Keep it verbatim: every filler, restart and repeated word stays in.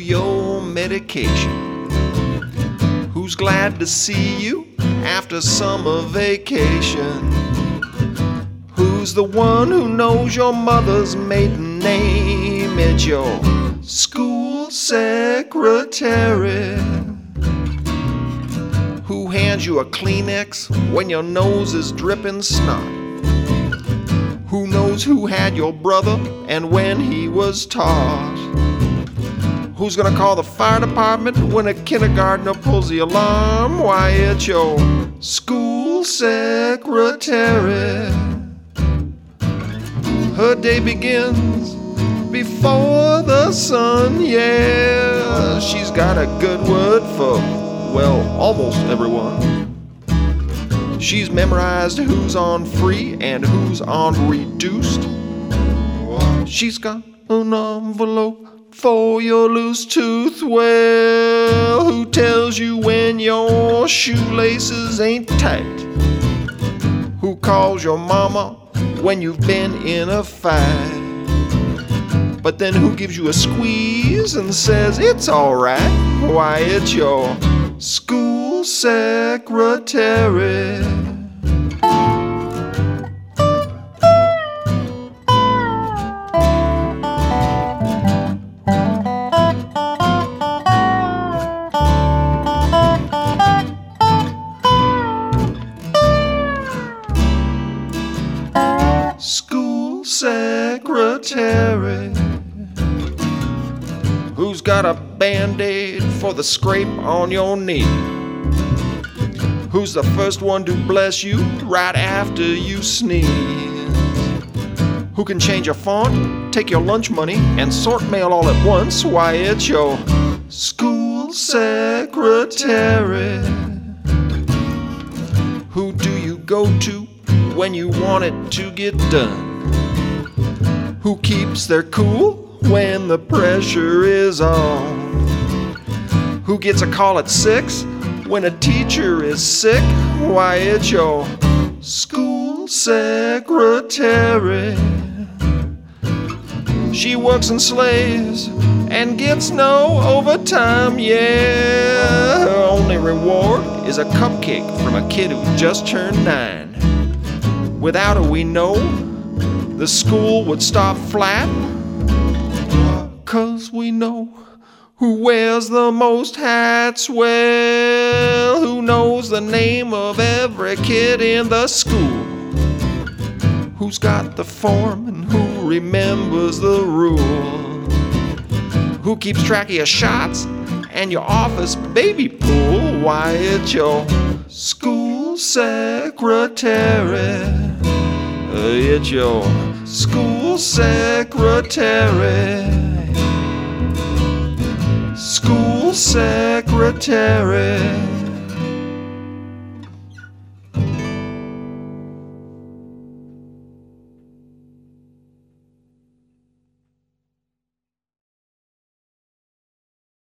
your medication? Who's glad to see you after summer vacation? Who's the one who knows your mother's maiden name? It's your school secretary. Who hands you a Kleenex when your nose is dripping snot? Who knows who had your brother and when he was taught? Who's gonna call the fire department when a kindergartner pulls the alarm? Why, it's your school secretary. Her day begins before the sun, yeah. She's got a good word for, well, almost everyone. She's memorized who's on free and who's on reduced. She's got an envelope for your loose tooth. Well, who tells you when your shoelaces ain't tight? Who calls your mama when you've been in a fight? But then who gives you a squeeze and says it's alright? Why, it's your school secretary. School secretary. Who's got a Band-Aid for the scrape on your knee? Who's the first one to bless you right after you sneeze? Who can change your font, take your lunch money, and sort mail all at once? Why, it's your school secretary. Who do you go to when you want it to get done? Who keeps their cool when the pressure is on? Who gets a call at six when a teacher is sick? Why, it's your school secretary. She works and slaves and gets no overtime, yeah. Her only reward is a cupcake from a kid who just turned nine. Without her, we know the school would stop flat. 'Cause we know who wears the most hats. Well, who knows the name of every kid in the school? Who's got the form and who remembers the rule? Who keeps track of your shots and your office baby pool? Why, it's your school secretary. It's your school secretary. School secretary.